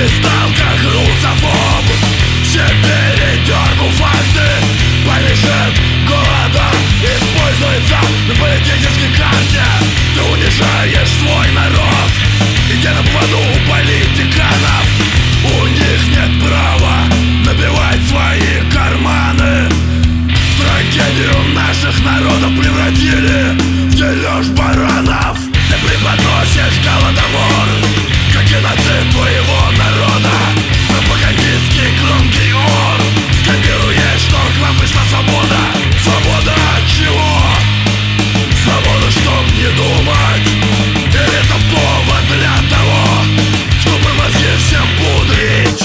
стал как русофоб. Все передергал факты. Понижен голода используется на политической карте. Ты унижаешь свой народ, идя на поводу у политиканов. У них нет права набивать свои карманы. Трагедию наших народов превратили в дележ баранов. Ты преподносишь голодомор как геноцид твоего народа. Пропагандистский громкий ор. Скандируешь, что к вам пришла свобода. Свобода от чего? Свобода, чтоб не думать. Или это повод для того, чтобы мозги всем пудрить?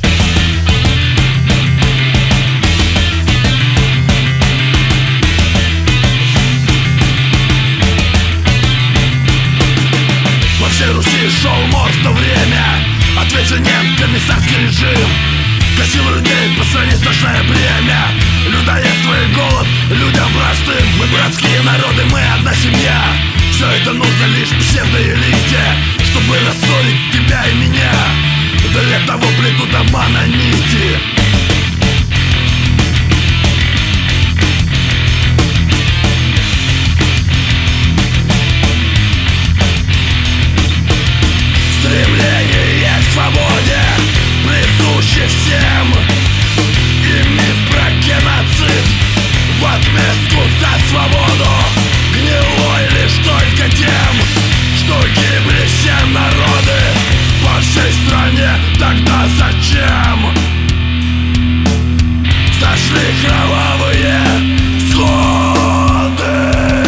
Во всей Руси шел мор в то время. Ответственен комиссарский режим. Косил людей по стране страшное бремя. Людоедство и голод людям простым. Мы братские народы, мы одна семья. Все это нужно лишь псевдоэлите, чтобы рассорить тебя и меня. Для того плетут обмана нити. Стремление к свободе присуще всем. И миф про геноцид в отместку за свободу гнилой лишь только тем, что гибли все народы по всей стране. Тогда зачем сошли кровавые сходы?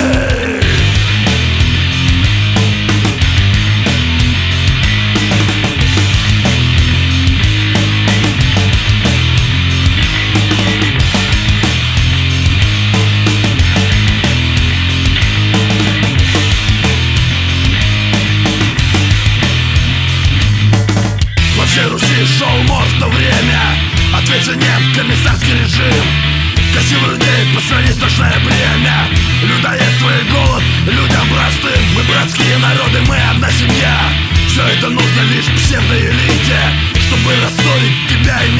Руси шел мор в то время. Ответственен комиссарский режим. Косил людей по стране страшное бремя. Людоедство и голод людям простым. Мы братские народы, мы одна семья. Все это нужно лишь псевдоэлите, чтобы рассорить тебя и